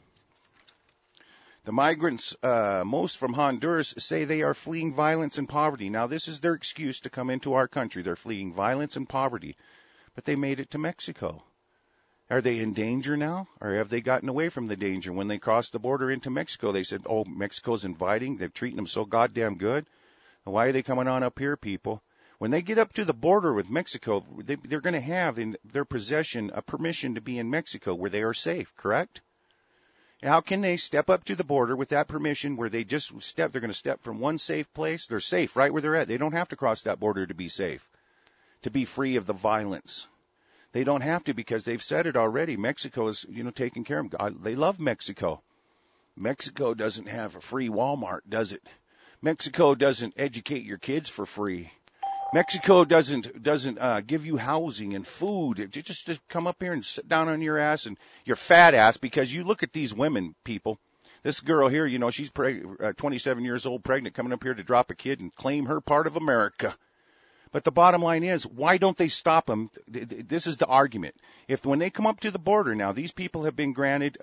The migrants, most from Honduras, say they are fleeing violence and poverty. Now, this is their excuse to come into our country. They're fleeing violence and poverty. But they made it to Mexico. Are they in danger now? Or have they gotten away from the danger? When they crossed the border into Mexico, they said, oh, Mexico's inviting. They're treating them so goddamn good. Why are they coming on up here, people? When they get up to the border with Mexico, they're going to have in their possession a permission to be in Mexico where they are safe, correct? How can they step up to the border with that permission where they just they're going to step from one safe place? They're safe right where they're at. They don't have to cross that border to be safe, to be free of the violence. They don't have to because they've said it already. Mexico is, taking care of them. They love Mexico. Mexico doesn't have a free Walmart, does it? Mexico doesn't educate your kids for free. Mexico doesn't give you housing and food. Just come up here and sit down on your ass and your fat ass, because you look at these women, people. This girl here, she's 27 years old, pregnant, coming up here to drop a kid and claim her part of America. But the bottom line is, why don't they stop them? This is the argument. When they come up to the border now, these people have been granted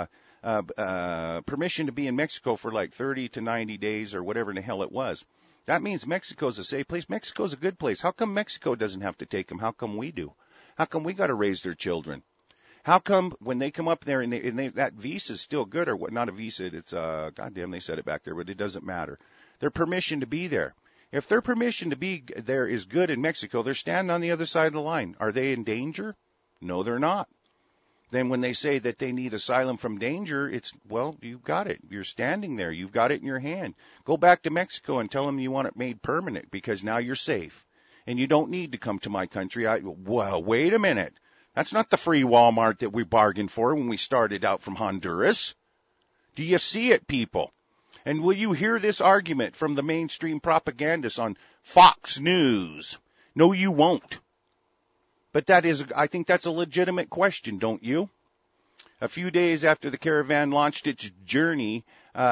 permission to be in Mexico for like 30 to 90 days or whatever in the hell it was. That means Mexico's a safe place. Mexico's a good place. How come Mexico doesn't have to take them? How come we do? How come we got to raise their children? How come when they come up there and that visa's still good, or what? Not a visa. It's goddamn, they said it back there, but it doesn't matter. Their permission to be there. If their permission to be there is good in Mexico, they're standing on the other side of the line. Are they in danger? No, they're not. Then when they say that they need asylum from danger, it's, well, you've got it. You're standing there. You've got it in your hand. Go back to Mexico and tell them you want it made permanent, because now you're safe. And you don't need to come to my country. Well, wait a minute. That's not the free Walmart that we bargained for when we started out from Honduras. Do you see it, people? And will you hear this argument from the mainstream propagandists on Fox News? No, you won't. But I think that's a legitimate question, don't you? A few days after the caravan launched its journey,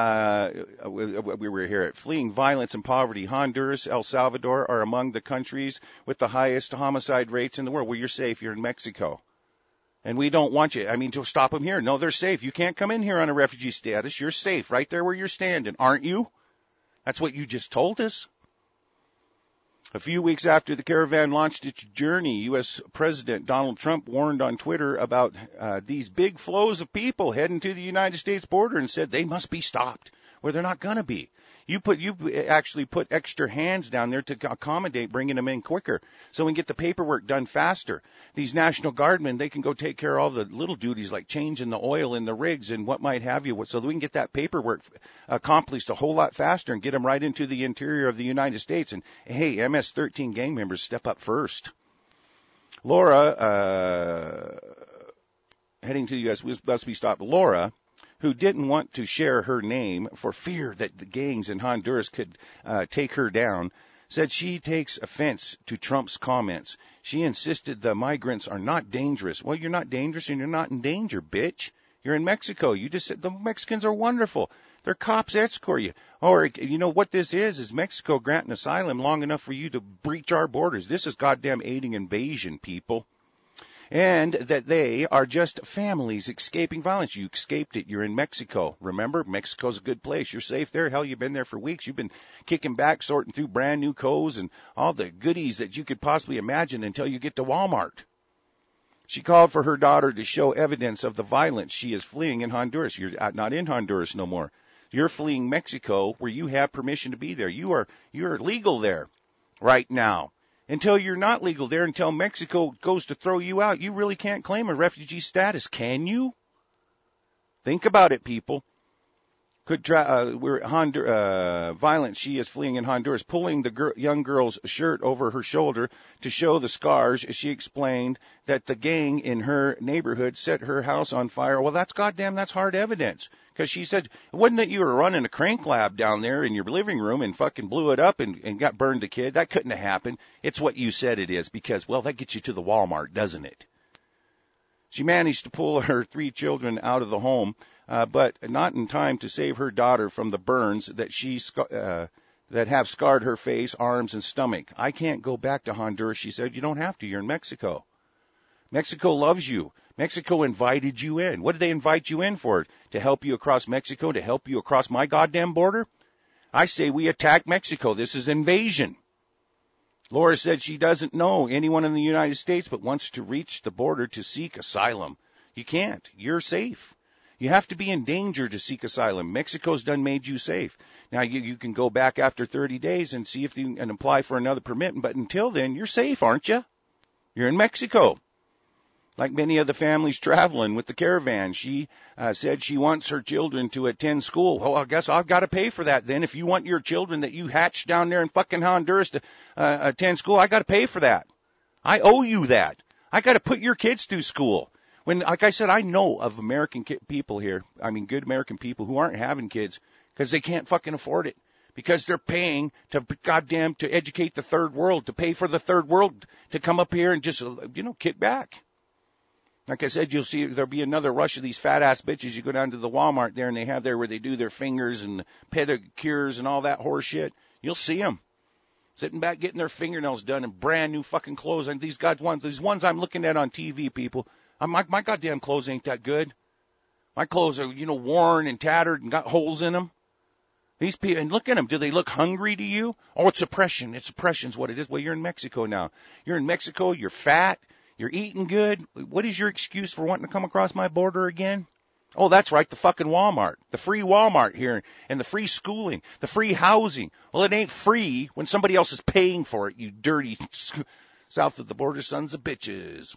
we were here at fleeing violence and poverty. Honduras, El Salvador are among the countries with the highest homicide rates in the world. Well, you're safe. You're in Mexico. And we don't want you. To stop them here. No, they're safe. You can't come in here on a refugee status. You're safe right there where you're standing, aren't you? That's what you just told us. A few weeks after the caravan launched its journey, U.S. President Donald Trump warned on Twitter about these big flows of people heading to the United States border and said they must be stopped. Well, they're not going to be. You actually put extra hands down there to accommodate bringing them in quicker so we can get the paperwork done faster. These National Guardmen, they can go take care of all the little duties like changing the oil in the rigs and what might have you, so that we can get that paperwork accomplished a whole lot faster and get them right into the interior of the United States. And hey, MS-13 gang members, step up first. Laura, heading to you guys, must be stopped. Laura, who didn't want to share her name for fear that the gangs in Honduras could take her down, said she takes offense to Trump's comments. She insisted the migrants are not dangerous. Well, you're not dangerous and you're not in danger, bitch. You're in Mexico. You just said the Mexicans are wonderful. Their cops escort you. Or, you know, what this is Mexico granting asylum long enough for you to breach our borders. This is goddamn aiding invasion, people. And that they are just families escaping violence. You escaped it. You're in Mexico. Remember, Mexico's a good place. You're safe there. Hell, you've been there for weeks. You've been kicking back, sorting through brand new codes and all the goodies that you could possibly imagine until you get to Walmart. She called for her daughter to show evidence of the violence she is fleeing in Honduras. You're not in Honduras no more. You're fleeing Mexico where you have permission to be there. You're legal there right now. Until you're not legal there, until Mexico goes to throw you out, you really can't claim a refugee status, can you? Think about it, people. Violence she is fleeing in Honduras, pulling the young girl's shirt over her shoulder to show the scars. She explained that the gang in her neighborhood set her house on fire. Well, that's hard evidence. Because she said, it wasn't that you were running a crank lab down there in your living room and fucking blew it up and got burned a kid. That couldn't have happened. It's what you said it is because, well, that gets you to the Walmart, doesn't it? She managed to pull her 3 children out of the home, but not in time to save her daughter from the burns that that have scarred her face, arms, and stomach. I can't go back to Honduras, she said. You don't have to. You're in Mexico. Mexico loves you. Mexico invited you in. What did they invite you in for? To help you across Mexico, to help you across my goddamn border? I say we attack Mexico. This is invasion. Laura said she doesn't know anyone in the United States but wants to reach the border to seek asylum. You can't. You're safe. You have to be in danger to seek asylum. Mexico's done made you safe. Now, you can go back after 30 days and see if you can apply for another permit, but until then, you're safe, aren't you? You're in Mexico. Like many of the families traveling with the caravan, she said she wants her children to attend school. Well, I guess I've got to pay for that then. If you want your children that you hatched down there in fucking Honduras to attend school, I got to pay for that. I owe you that. I got to put your kids through school. When, like I said, I know of American people here, I mean good American people who aren't having kids because they can't fucking afford it. Because they're paying to educate the third world, to pay for the third world to come up here and just, kick back. Like I said, you'll see there'll be another rush of these fat-ass bitches. You go down to the Walmart there, and they have there where they do their fingers and pedicures and all that horse shit. You'll see them sitting back getting their fingernails done in brand-new fucking clothes. And these ones I'm looking at on TV, people, my goddamn clothes ain't that good. My clothes are, worn and tattered and got holes in them. These people, and look at them. Do they look hungry to you? Oh, it's oppression. It's oppression's what it is. Well, you're in Mexico now. You're in Mexico. You're fat. You're eating good. What is your excuse for wanting to come across my border again? Oh, that's right, the fucking Walmart. The free Walmart here and the free schooling, the free housing. Well, it ain't free when somebody else is paying for it, you dirty south of the border sons of bitches.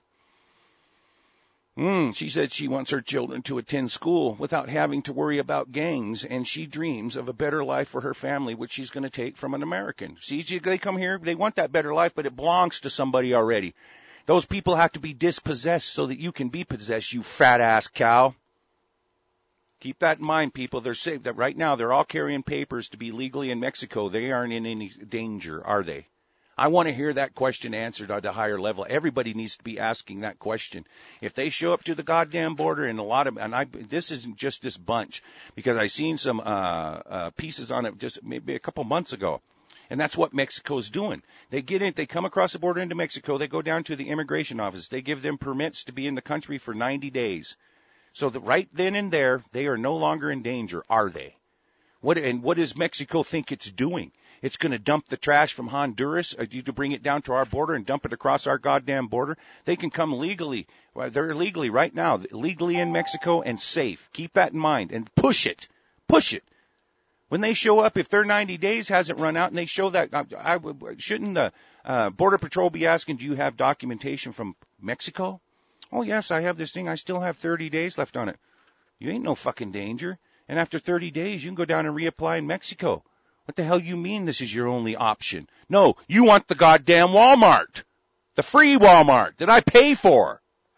She said she wants her children to attend school without having to worry about gangs, and she dreams of a better life for her family, which she's going to take from an American. See, they come here, they want that better life, but it belongs to somebody already. Those people have to be dispossessed so that you can be possessed, you fat-ass cow. Keep that in mind, people. They're safe. That right now, they're all carrying papers to be legally in Mexico. They aren't in any danger, are they? I want to hear that question answered at a higher level. Everybody needs to be asking that question. If they show up to the goddamn border, this isn't just this bunch, because I seen some pieces on it just maybe a couple months ago. And that's what Mexico's doing. They get in, they come across the border into Mexico, they go down to the immigration office. They give them permits to be in the country for 90 days. So that right then and there, they are no longer in danger, are they? What does Mexico think it's doing? It's going to dump the trash from Honduras to bring it down to our border and dump it across our goddamn border? They can come legally. They're illegally right now, legally in Mexico and safe. Keep that in mind and push it. Push it. When they show up, if their 90 days hasn't run out and they show that, shouldn't the Border Patrol be asking, do you have documentation from Mexico? Oh, yes, I have this thing. I still have 30 days left on it. You ain't no fucking danger. And after 30 days, you can go down and reapply in Mexico. What the hell you mean this is your only option? No, you want the goddamn Walmart. The free Walmart that I pay for.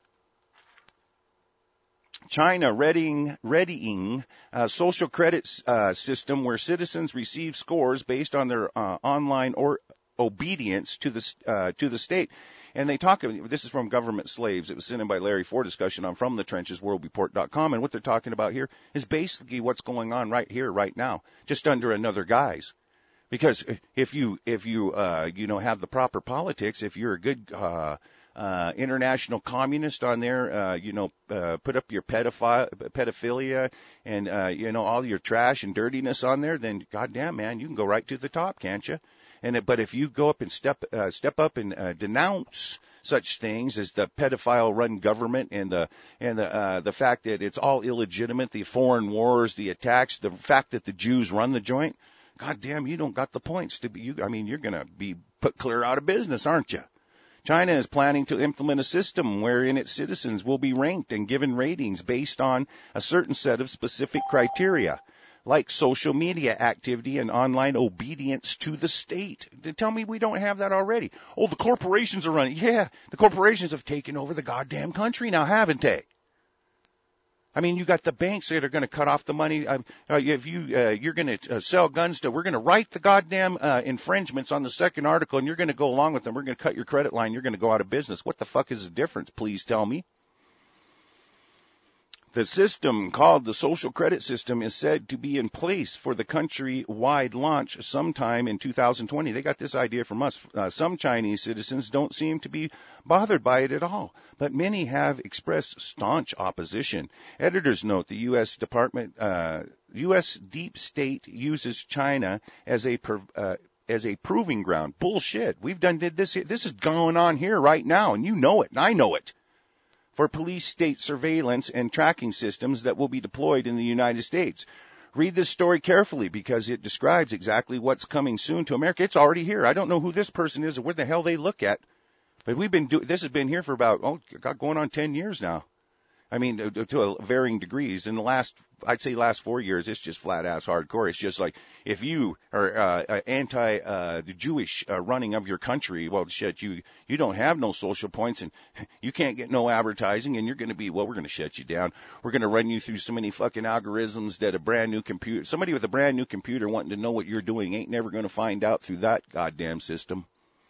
China readying a social credit system where citizens receive scores based on their online or obedience to the state. And they talk, this is from Government Slaves. It was sent in by Larry for discussion on FromTheTrenches, WorldReport.com. And what they're talking about here is basically what's going on right here, right now, just under another guise. Because if you have the proper politics, if you're a good international communist on there, put up your pedophilia and, all your trash and dirtiness on there, then goddamn, man, you can go right to the top, can't you? But if you go up and step up and denounce such things as the pedophile-run government and the fact that it's all illegitimate, the foreign wars, the attacks, the fact that the Jews run the joint, goddamn, you don't got the points to be. You're going to be put clear out of business, aren't you? China is planning to implement a system wherein its citizens will be ranked and given ratings based on a certain set of specific criteria, like social media activity and online obedience to the state. Tell me we don't have that already. Oh, the corporations are running. Yeah, the corporations have taken over the goddamn country now, haven't they? I mean, you got the banks that are going to cut off the money. If you're going to sell guns we're going to write the goddamn infringements on the second article, and you're going to go along with them. We're going to cut your credit line. You're going to go out of business. What the fuck is the difference? Please tell me. The system called the social credit system is said to be in place for the country-wide launch sometime in 2020. They got this idea from us. Some Chinese citizens don't seem to be bothered by it at all, but many have expressed staunch opposition. Editors note the U.S. deep state uses China as a proving ground. Bullshit. Did this. This is going on here right now, and you know it, and I know it. For police state surveillance and tracking systems that will be deployed in the United States. Read this story carefully because it describes exactly what's coming soon to America. It's already here. I don't know who this person is or where the hell they look at, but this has been here for about, going on 10 years now. I mean, to varying degrees. In the last 4 years, it's just flat ass hardcore. It's just like, if you are anti the Jewish running of your country, well, shit, you don't have no social points and you can't get no advertising, and you're going to be, we're going to shut you down. We're going to run you through so many fucking algorithms that somebody with a brand new computer wanting to know what you're doing ain't never going to find out through that goddamn system.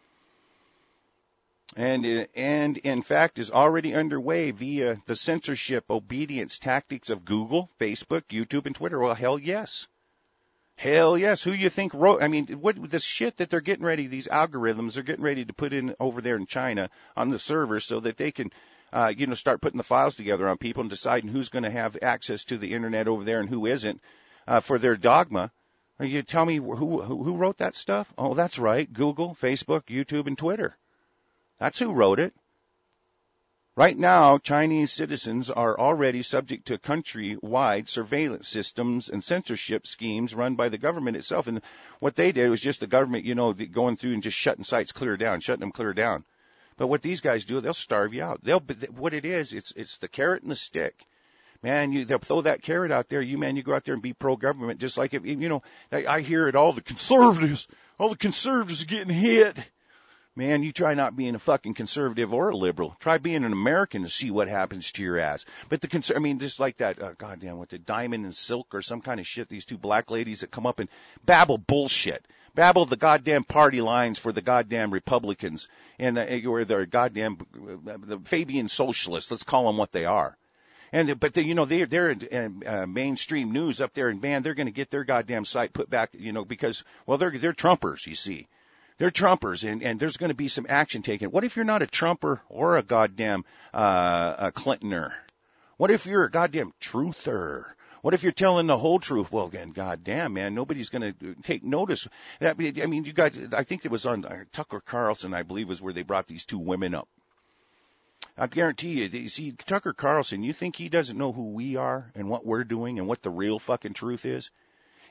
And in fact is already underway via the censorship obedience tactics of Google, Facebook, YouTube, and Twitter. Well, hell yes. Hell yes. Who you think wrote? I mean, what the shit that they're getting ready, these algorithms they're getting ready to put in over there in China on the servers so that they can, start putting the files together on people and deciding who's going to have access to the internet over there and who isn't for their dogma. You tell me who wrote that stuff? Oh, that's right. Google, Facebook, YouTube, and Twitter. That's who wrote it. Right now, Chinese citizens are already subject to country-wide surveillance systems and censorship schemes run by the government itself. And what they did was just the government, going through and just shutting sites shutting them clear down. But what these guys do, they'll starve you out. What it is, it's the carrot and the stick. Man, they'll throw that carrot out there. You go out there and be pro-government, just like I hear it. All the conservatives are getting hit. Man, you try not being a fucking conservative or a liberal. Try being an American to see what happens to your ass. But just like that, goddamn, with the Diamond and Silk or some kind of shit, these two black ladies that come up and babble bullshit. Babble the goddamn party lines for the goddamn Republicans and or their goddamn the Fabian socialists. Let's call them what they are. But they're in mainstream news up there, and man, they're going to get their goddamn site put back, because, well, they're Trumpers, you see. They're Trumpers, and there's going to be some action taken. What if you're not a Trumper or a goddamn a Clintoner? What if you're a goddamn truther? What if you're telling the whole truth? Well, again, goddamn, man, nobody's going to take notice. I mean, you guys, I think it was on Tucker Carlson, I believe, was where they brought these two women up. I guarantee you see, Tucker Carlson, you think he doesn't know who we are and what we're doing and what the real fucking truth is?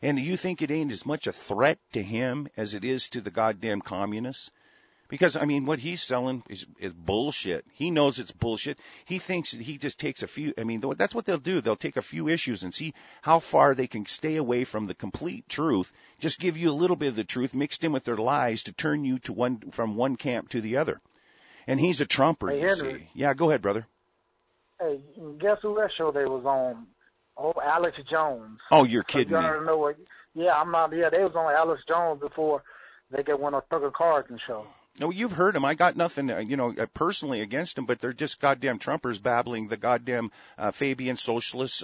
And you think it ain't as much a threat to him as it is to the goddamn communists? Because, I mean, what he's selling is bullshit. He knows it's bullshit. He thinks that he just takes a few, I mean, that's what they'll do. They'll take a few issues and see how far they can stay away from the complete truth, just give you a little bit of the truth mixed in with their lies to turn you to from one camp to the other. And he's a Trumper, hey, you Henry. see. Yeah, go ahead, brother. Hey, guess who that show they was on? Oh, Alex Jones. Oh, you're kidding me. Know what, yeah, I'm not. Yeah, they was on Alex Jones before they got one on Tucker Carlson show. No, you've heard him. I got nothing, personally against him, but they're just goddamn Trumpers babbling the goddamn Fabian socialist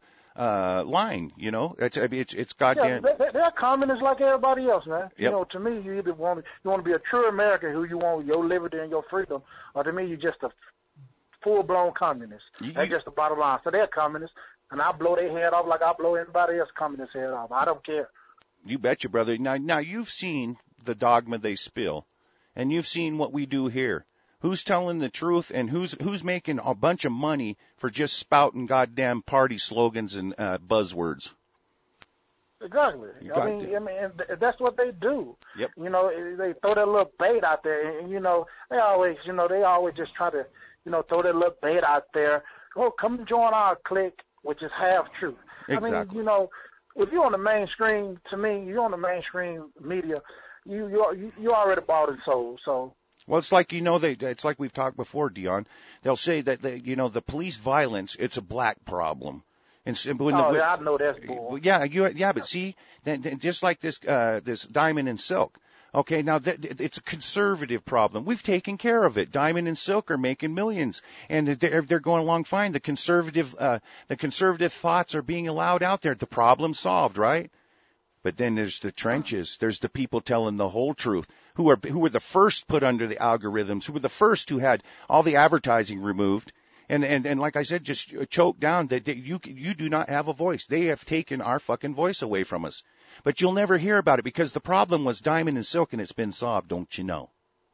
line. You know, it's goddamn. Yeah, they're communists like everybody else, man. Yep. You know, to me, you either want to be a true American who you want your liberty and your freedom, or to me, you're just a full-blown communist. That's just the bottom line. So they're communists, and I blow their head off like I blow anybody else communist head off. I don't care. You betcha, brother. Now you've seen the dogma they spill. And you've seen what we do here. Who's telling the truth and who's making a bunch of money for just spouting goddamn party slogans and buzzwords? Exactly. I mean, that's what they do. Yep. You know, they throw that little bait out there, and they always just try to, throw that little bait out there. Oh, come join our clique, which is half truth. Exactly. I mean, if you're on the mainstream, to me, you're on the mainstream media. You already bought and sold, so. Well, it's like, it's like we've talked before, Dion. They'll say that, the police violence, it's a black problem. And when I know that's bull. Yeah, but see, just like this Diamond and Silk. Okay, now it's a conservative problem. We've taken care of it. Diamond and Silk are making millions, and they're going along fine. The conservative thoughts are being allowed out there. The problem's solved, right? But then there's the trenches. There's the people telling the whole truth, who were the first put under the algorithms, who were the first who had all the advertising removed, and like I said, just choked down. That you do not have a voice. They have taken our fucking voice away from us. But you'll never hear about it because the problem was Diamond and Silk, and it's been solved. Don't you know?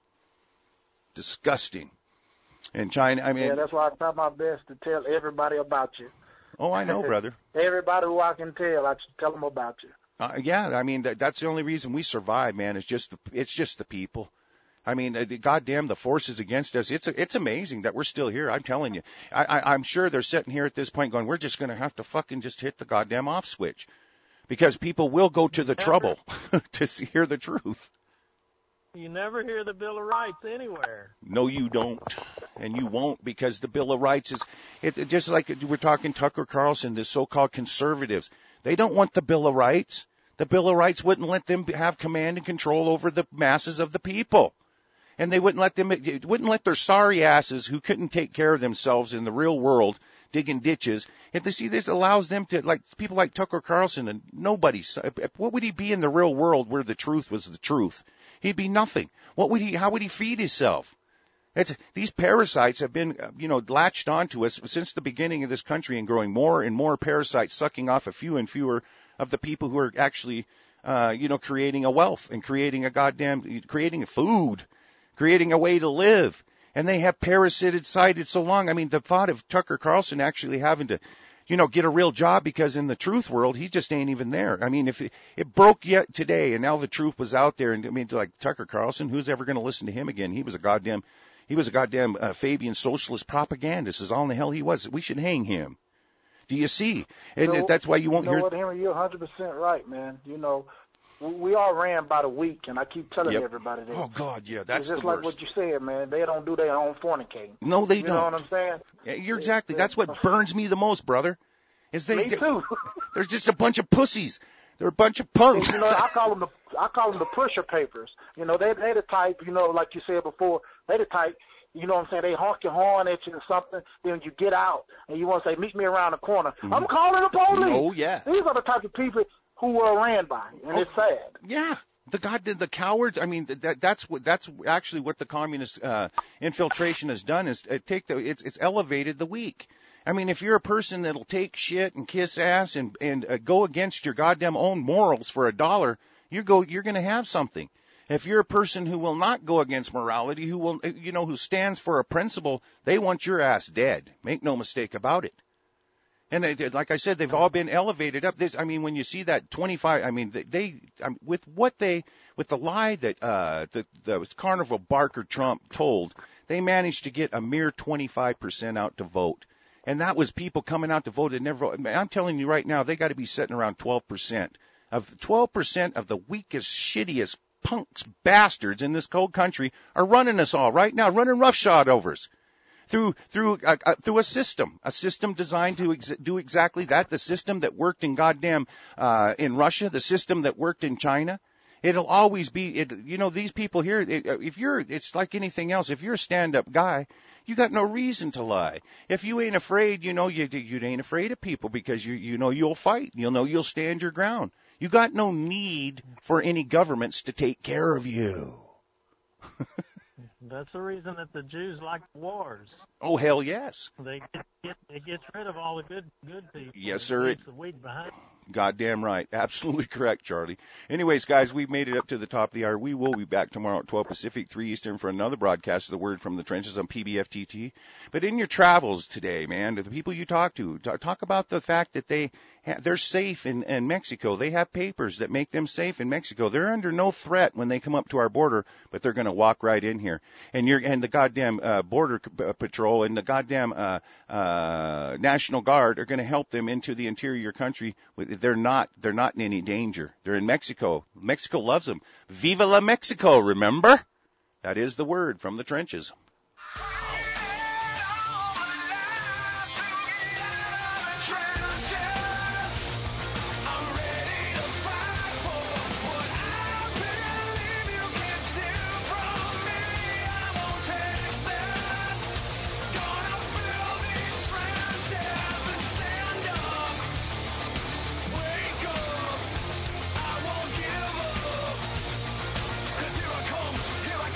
Disgusting. And China, I mean. Yeah, that's why I try my best to tell everybody about you. Oh, I know, brother. Everybody who I can tell, I tell them about you. Yeah, I mean, that's the only reason we survive, man. It's just the people. I mean, goddamn, the forces against us. It's amazing that we're still here. I'm telling you. I'm sure they're sitting here at this point going, we're just going to have to fucking just hit the goddamn off switch. Because people will go to the trouble to hear the truth. You never hear the Bill of Rights anywhere. No, you don't. And you won't, because the Bill of Rights is, just like we're talking Tucker Carlson, the so-called conservatives. They don't want the Bill of Rights. The Bill of Rights wouldn't let them have command and control over the masses of the people. And they wouldn't let their sorry asses who couldn't take care of themselves in the real world digging ditches. And this allows them to, like people like Tucker Carlson, and what would he be in the real world where the truth was the truth? He'd be nothing. How would he feed himself? These parasites have been, latched onto us since the beginning of this country, and growing more and more parasites, sucking off a few and fewer of the people who are actually, creating a wealth and creating a food, creating a way to live. And they have parasited so long. I mean, the thought of Tucker Carlson actually having to, get a real job, because in the truth world, he just ain't even there. I mean, if it broke yet today and now the truth was out there, and I mean, like Tucker Carlson, who's ever going to listen to him again? He was a goddamn Fabian socialist propagandist is all in the hell he was. We should hang him. Do you see? And that's why you won't hear. What, Henry, you're 100% right, man. We all ran by the week, and I keep telling everybody that. Oh, God, yeah, that's just the like worst. what you said, man. They don't do their own fornicating. No, they don't. You know what I'm saying? Yeah, you're exactly. That's what burns me the most, brother. Me too. They're just a bunch of pussies. They're a bunch of punks. I call them the pusher papers. They the type, like you said before, they the type. You know what I'm saying? They honk your horn at you or something. Then you get out and you want to say, "Meet me around the corner." Mm-hmm. I'm calling the police. Oh yeah. These are the type of people who were ran by, and it's sad. Yeah. The cowards. I mean, that's actually what the communist infiltration has done, is it's elevated the weak. I mean, if you're a person that'll take shit and kiss ass and go against your goddamn own morals for $1, you're going to have something. If you're a person who will not go against morality, who stands for a principle, they want your ass dead. Make no mistake about it. And like I said, they've all been elevated up. When you see that 25, with the lie that the Carnival Barker Trump told, they managed to get a mere 25% out to vote. And that was people coming out to vote and never vote. I'm telling you right now, they got to be sitting around 12%. Of 12% of the weakest, shittiest punks, bastards in this cold country are running us all right now, running roughshod over us. Through a system designed to do exactly that, the system that worked in in Russia, the system that worked in China. It'll always be, these people here, it's like anything else. If you're a stand-up guy, you got no reason to lie. If you ain't afraid, you ain't afraid of people because you'll fight. You'll stand your ground. You got no need for any governments to take care of you. That's the reason that the Jews like wars. Oh, hell yes. It gets rid of all the good people. Yes, sir. It leaves the weed behind. Goddamn right. Absolutely correct, Charlie. Anyways, guys, we've made it up to the top of the hour. We will be back tomorrow at 12 Pacific, 3 Eastern for another broadcast of the Word from the Trenches on PBFTT. But in your travels today, man, to the people you talk to, talk about the fact that they're safe in Mexico. They have papers that make them safe in Mexico. They're under no threat when they come up to our border, but they're going to walk right in here. And the goddamn Border Patrol and the goddamn National Guard are going to help them into the interior country. They're not in any danger. They're in Mexico. Mexico loves them. Viva la Mexico, remember? That is the Word from the Trenches.